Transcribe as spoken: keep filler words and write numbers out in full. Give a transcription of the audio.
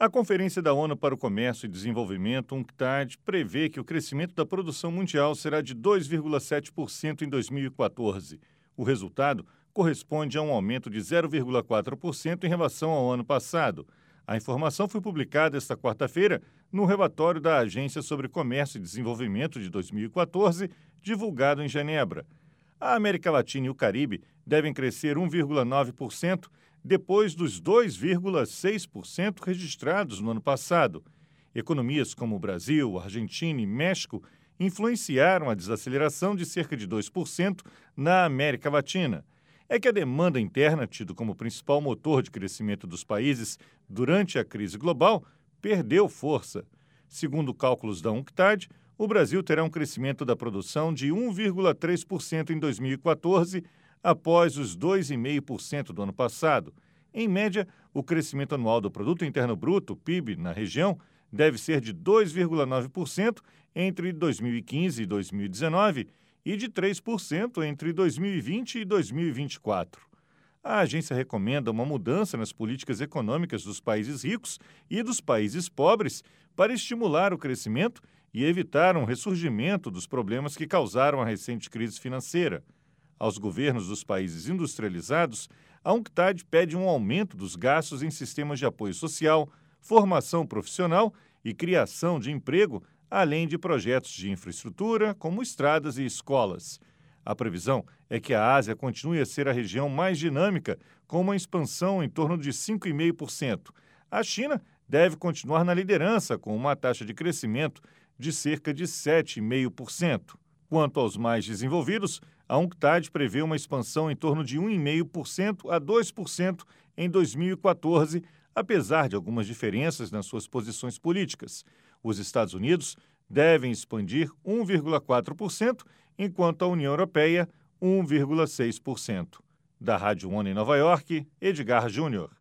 A Conferência da ONU para o Comércio e Desenvolvimento, UNCTAD, prevê que o crescimento da produção mundial será de dois vírgula sete por cento em dois mil e quatorze. O resultado corresponde a um aumento de zero vírgula quatro por cento em relação ao ano passado. A informação foi publicada esta quarta-feira no relatório da Agência sobre Comércio e Desenvolvimento de dois mil e quatorze, divulgado em Genebra. A América Latina e o Caribe devem crescer um vírgula nove por cento, depois dos dois vírgula seis por cento registrados no ano passado. Economias como o Brasil, Argentina e México influenciaram a desaceleração de cerca de dois por cento na América Latina. É que a demanda interna, tido como principal motor de crescimento dos países durante a crise global, perdeu força. Segundo cálculos da UNCTAD, o Brasil terá um crescimento da produção de um vírgula três por cento em dois mil e quatorze, após os dois vírgula cinco por cento do ano passado. Em média, o crescimento anual do Produto Interno Bruto, P I B, na região deve ser de dois vírgula nove por cento entre dois mil e quinze e dois mil e dezenove e de três por cento entre dois mil e vinte e dois mil e vinte e quatro. A agência recomenda uma mudança nas políticas econômicas dos países ricos e dos países pobres para estimular o crescimento e evitar um ressurgimento dos problemas que causaram a recente crise financeira. Aos governos dos países industrializados, a UNCTAD pede um aumento dos gastos em sistemas de apoio social, formação profissional e criação de emprego, além de projetos de infraestrutura, como estradas e escolas. A previsão é que a Ásia continue a ser a região mais dinâmica, com uma expansão em torno de cinco vírgula cinco por cento. A China deve continuar na liderança, com uma taxa de crescimento de cerca de sete vírgula cinco por cento. Quanto aos mais desenvolvidos, a UNCTAD prevê uma expansão em torno de um vírgula cinco por cento a dois por cento em dois mil e quatorze, apesar de algumas diferenças nas suas posições políticas. Os Estados Unidos devem expandir um vírgula quatro por cento, enquanto a União Europeia um vírgula seis por cento. Da Rádio ONU em Nova York, Edgar Júnior.